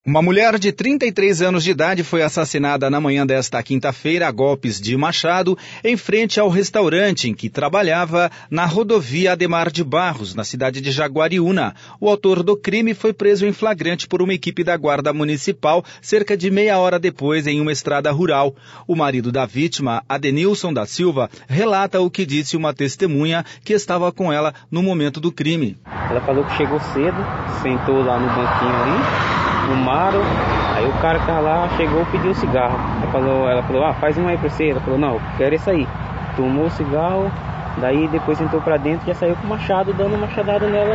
Uma mulher de 33 anos de idade foi assassinada na manhã desta quinta-feira a golpes de machado em frente ao restaurante em que trabalhava na rodovia Ademar de Barros, na cidade de Jaguariúna. O autor do crime foi preso em flagrante por uma equipe da Guarda Municipal cerca de meia hora depois em uma estrada rural. O marido da vítima, Adenilson da Silva, relata o que disse uma testemunha que estava com ela no momento do crime. Ela falou que chegou cedo, sentou lá no banquinho ali. Fumaram, aí o cara que tava lá chegou e pediu cigarro. Ela falou, faz um aí pra você. Ela falou, não, eu quero esse aí. Tomou o cigarro, daí depois entrou pra dentro e já saiu com o machado, dando uma machadada nela.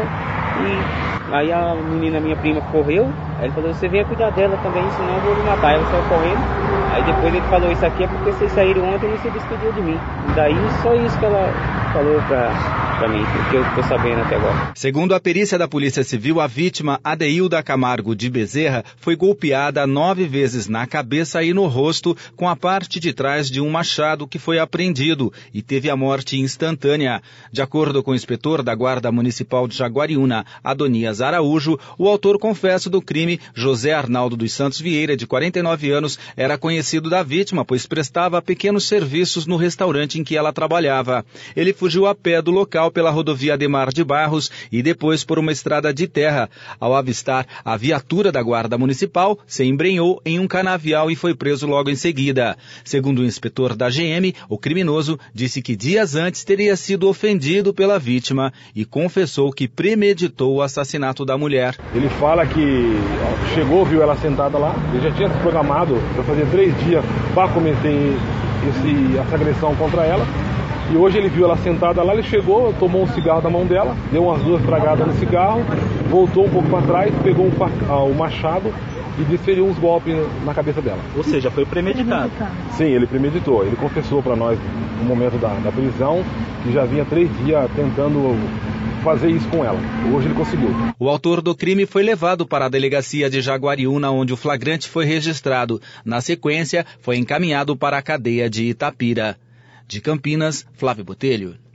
E aí a menina, minha prima, correu. Aí ele falou, você venha cuidar dela também, senão eu vou me matar. Ela saiu correndo. Aí depois ele falou, isso aqui é porque vocês saíram ontem e não se despediu de mim. E daí só isso que ela falou pra mim, porque eu tô sabendo até agora. Segundo a perícia da Polícia Civil, a vítima, Adeilda Camargo de Bezerra, foi golpeada 9 vezes na cabeça e no rosto com a parte de trás de um machado que foi apreendido e teve a morte instantânea. De acordo com o inspetor da Guarda Municipal de Jaguariúna, Adonias Araújo, o autor confesso do crime, José Arnaldo dos Santos Vieira, de 49 anos, era conhecido da vítima, pois prestava pequenos serviços no restaurante em que ela trabalhava. Ele fugiu a pé do local pela rodovia Ademar de Barros e depois por uma estrada de terra. Ao avistar a viatura da Guarda Municipal, se embrenhou em um canavial e foi preso logo em seguida. Segundo o inspetor da GM, o criminoso disse que dias antes teria sido ofendido pela vítima e confessou que premeditou o assassinato da mulher. Ele fala que chegou, viu ela sentada lá, ele já tinha se programado para fazer 3 dias para cometer essa agressão contra ela. E hoje ele viu ela sentada lá, ele chegou, tomou um cigarro da mão dela, deu umas 2 tragadas no cigarro, voltou um pouco para trás, pegou o machado e desferiu uns golpes na cabeça dela. Ou seja, foi premeditado. Sim, ele premeditou. Ele confessou para nós no momento da prisão que já vinha 3 dias tentando fazer isso com ela. Hoje ele conseguiu. O autor do crime foi levado para a delegacia de Jaguariúna, onde o flagrante foi registrado. Na sequência, foi encaminhado para a cadeia de Itapira. De Campinas, Flávio Botelho.